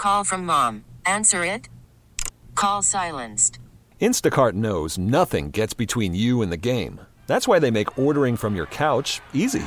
call from mom. Answer it. Call silenced. Instacart knows nothing gets between you and the game. That's why they make ordering from your couch easy.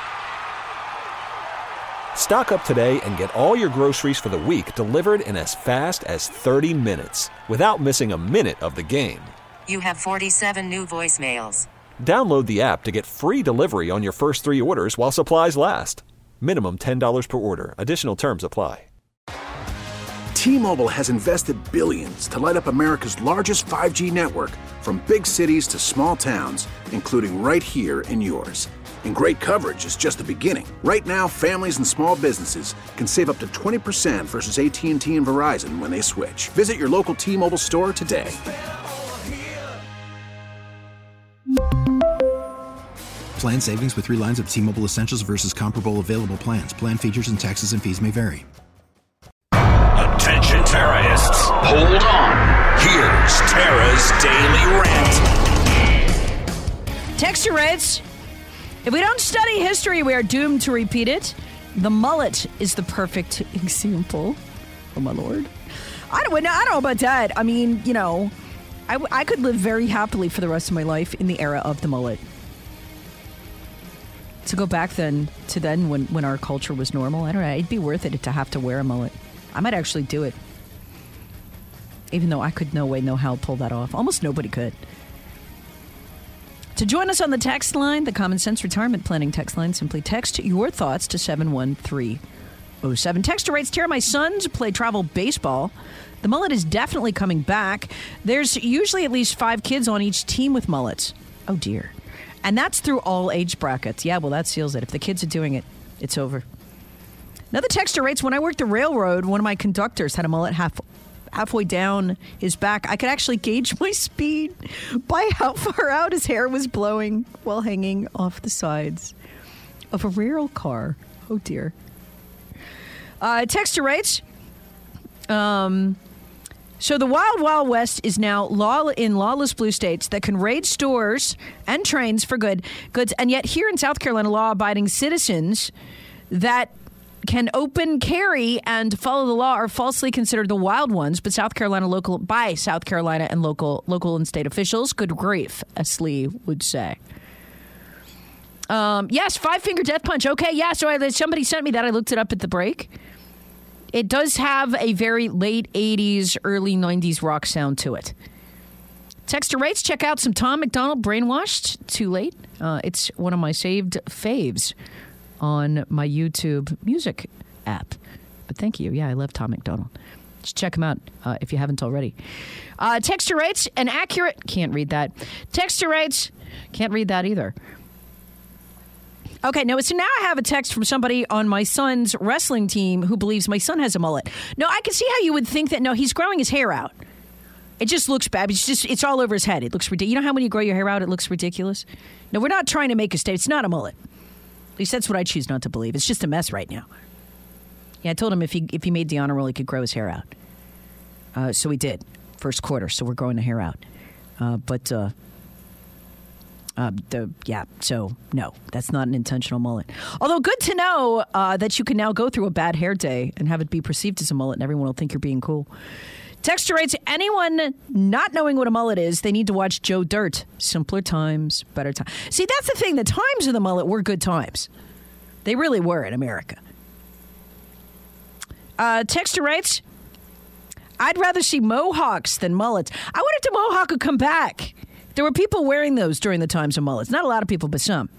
Stock up today and get all your groceries for the week delivered in as fast as 30 minutes without missing a minute of the game. You have 47 new voicemails. Download the app to get free delivery on your first 3 orders while supplies last. Minimum $10 per order. Additional terms apply. T-Mobile has invested billions to light up America's largest 5G network, from big cities to small towns, including right here in yours. And great coverage is just the beginning. Right now, families and small businesses can save up to 20% versus AT&T and Verizon when they switch. Visit your local T-Mobile store today. Plan savings with 3 lines of T-Mobile Essentials versus comparable available plans. Plan features and taxes and fees may vary. Attention terrorists, hold on. Here's Tara's Daily Rant. Text your rates. If we don't study history, we are doomed to repeat it. The mullet is the perfect example. Oh, my Lord. I don't know about that. I mean, you know, I could live very happily for the rest of my life in the era of the mullet. To go back then when our culture was normal, I don't know, it'd be worth it to have to wear a mullet. I might actually do it. Even though I could no way know how to pull that off. Almost nobody could. To join us on the text line, the Common Sense Retirement Planning text line, simply text your thoughts to 71307. Texter writes, Tara, my sons play travel baseball. The mullet is definitely coming back. There's usually at least 5 kids on each team with mullets. Oh, dear. And that's through all age brackets. Yeah, well, that seals it. If the kids are doing it, it's over. Another texter writes, when I worked the railroad, one of my conductors had a mullet halfway down his back. I could actually gauge my speed by how far out his hair was blowing while hanging off the sides of a rail car. Oh, dear. Texter writes, so the Wild Wild West is now in lawless blue states that can raid stores and trains for goods. And yet here in South Carolina, law-abiding citizens that can open carry and follow the law are falsely considered the wild ones, but South Carolina and local and state officials, good grief, as Lee would say. Yes, 5-finger death punch. Okay, yeah, so somebody sent me that. I looked it up at the break. It does have a very late 80s, early 90s rock sound to it. Texter rates, check out some Tom McDonald, Brainwashed. Too late. It's one of my saved faves on my YouTube music app. But thank you. Yeah, I love Tom McDonald. Just check him out if you haven't already. Texter rates, an accurate... Can't read that. Texter rates, can't read that either. Okay, so now I have a text from somebody on my son's wrestling team who believes my son has a mullet. No, I can see how you would think that, no, he's growing his hair out. It just looks bad. It's all over his head. It looks ridiculous. You know how when you grow your hair out, it looks ridiculous? No, we're not trying to make a statement. It's not a mullet. At least that's what I choose not to believe. It's just a mess right now. Yeah, I told him if he made the honor roll, he could grow his hair out. So he did. First quarter, so we're growing the hair out. So no, that's not an intentional mullet. Although good to know that you can now go through a bad hair day and have it be perceived as a mullet and everyone will think you're being cool. Texter writes, anyone not knowing what a mullet is, they need to watch Joe Dirt. Simpler times, better times. See, that's the thing. The times of the mullet were good times. They really were in America. Texter writes, I'd rather see mohawks than mullets. I wonder if the mohawk would come back. There were people wearing those during the times of mullets. Not a lot of people, but some.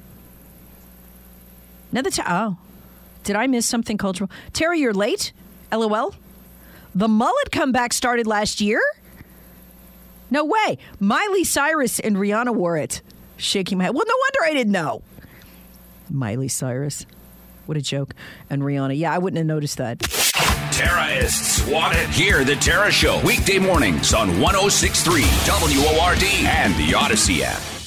Did I miss something cultural? Terry, you're late? LOL? The mullet comeback started last year? No way. Miley Cyrus and Rihanna wore it. Shaking my head. Well, no wonder I didn't know. Miley Cyrus. What a joke. And Rihanna. Yeah, I wouldn't have noticed that. Terrorists want it. Hear the Tara Show weekday mornings on 106.3 WORD and the Odyssey app.